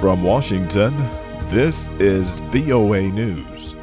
From Washington, this is VOA News.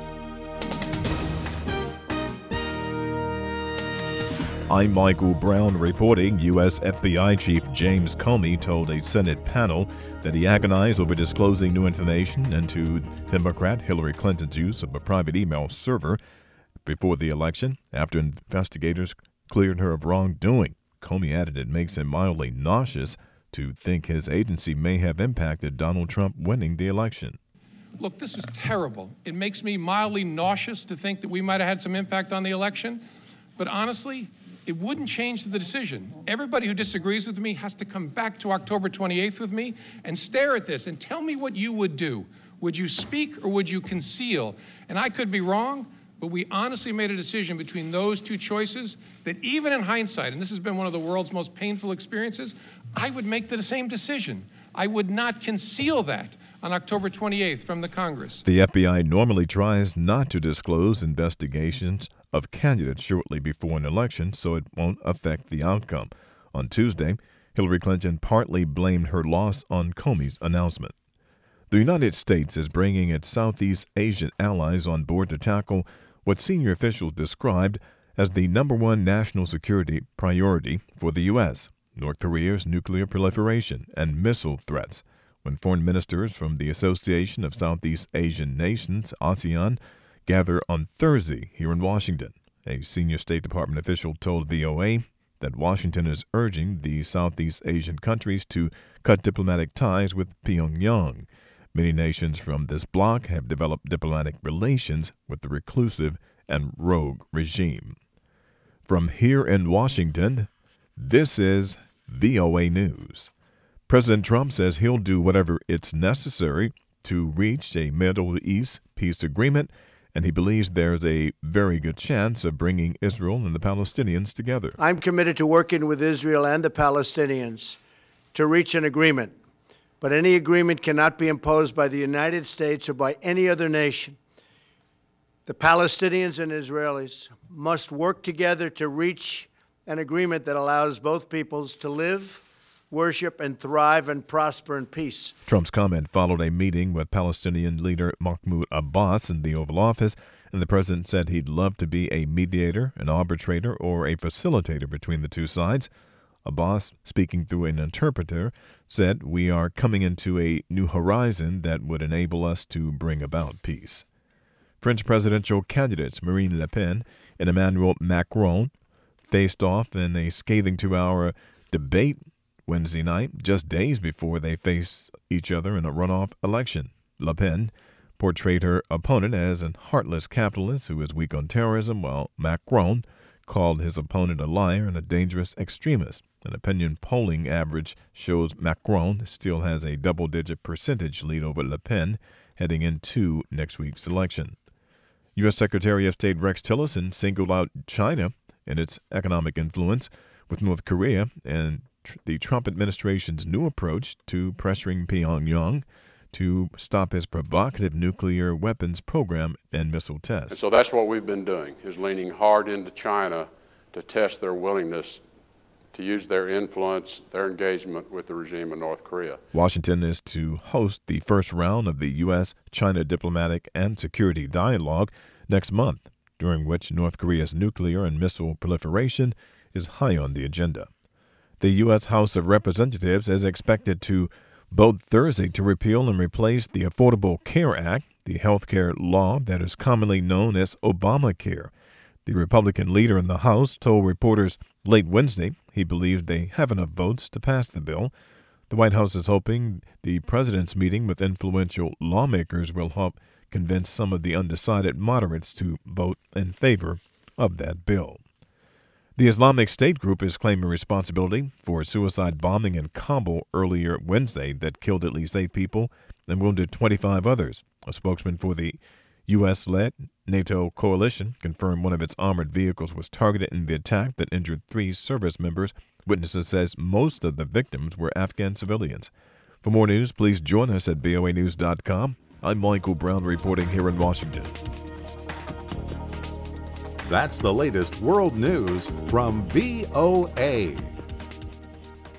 I'm Michael Brown reporting. U.S. FBI Chief James Comey told a Senate panel that he agonized over disclosing new information into Democrat Hillary Clinton's use of a private email server before the election after investigators cleared her of wrongdoing. Comey added it makes him mildly nauseous to think his agency may have impacted Donald Trump winning the election. Look, this was terrible. It makes me mildly nauseous to think that we might have had some impact on the election. But honestly, it wouldn't change the decision. Everybody who disagrees with me has to come back to October 28th with me and stare at this and tell me what you would do. Would you speak or would you conceal? And I could be wrong, but we honestly made a decision between those two choices that even in hindsight, and this has been one of the world's most painful experiences, I would make the same decision. I would not conceal that on October 28th from the Congress. The FBI normally tries not to disclose investigations of candidates shortly before an election so it won't affect the outcome. On Tuesday, Hillary Clinton partly blamed her loss on Comey's announcement. The United States is bringing its Southeast Asian allies on board to tackle what senior officials described as the number one national security priority for the U.S., North Korea's nuclear proliferation and missile threats. When foreign ministers from the Association of Southeast Asian Nations, ASEAN, gather on Thursday here in Washington. A senior State Department official told VOA that Washington is urging the Southeast Asian countries to cut diplomatic ties with Pyongyang. Many nations from this bloc have developed diplomatic relations with the reclusive and rogue regime. From here in Washington, this is VOA News. President Trump says he'll do whatever it's necessary to reach a Middle East peace agreement, and he believes there's a very good chance of bringing Israel and the Palestinians together. I'm committed to working with Israel and the Palestinians to reach an agreement, but any agreement cannot be imposed by the United States or by any other nation. The Palestinians and Israelis must work together to reach an agreement that allows both peoples to live, worship, and thrive and prosper in peace. Trump's comment followed a meeting with Palestinian leader Mahmoud Abbas in the Oval Office, and the president said he'd love to be a mediator, an arbitrator, or a facilitator between the two sides. Abbas, speaking through an interpreter, said, "We are coming into a new horizon that would enable us to bring about peace." French presidential candidates Marine Le Pen and Emmanuel Macron faced off in a scathing 2-hour debate Wednesday night, just days before they face each other in a runoff election. Le Pen portrayed her opponent as an heartless capitalist who is weak on terrorism, while Macron called his opponent a liar and a dangerous extremist. An opinion polling average shows Macron still has a double-digit percentage lead over Le Pen heading into next week's election. U.S. Secretary of State Rex Tillerson singled out China and its economic influence with North Korea and the Trump administration's new approach to pressuring Pyongyang to stop his provocative nuclear weapons program and missile tests. And so that's what we've been doing, is leaning hard into China to test their willingness to use their influence, their engagement with the regime in North Korea. Washington is to host the first round of the U.S.-China diplomatic and security dialogue next month, during which North Korea's nuclear and missile proliferation is high on the agenda. The U.S. House of Representatives is expected to vote Thursday to repeal and replace the Affordable Care Act, the health care law that is commonly known as Obamacare. The Republican leader in the House told reporters late Wednesday he believes they have enough votes to pass the bill. The White House is hoping the president's meeting with influential lawmakers will help convince some of the undecided moderates to vote in favor of that bill. The Islamic State group is claiming responsibility for a suicide bombing in Kabul earlier Wednesday that killed at least 8 people and wounded 25 others. A spokesman for the U.S.-led NATO coalition confirmed one of its armored vehicles was targeted in the attack that injured 3 service members. Witnesses says most of the victims were Afghan civilians. For more news, please join us at voanews.com. I'm Michael Brown reporting here in Washington. That's the latest world news from VOA.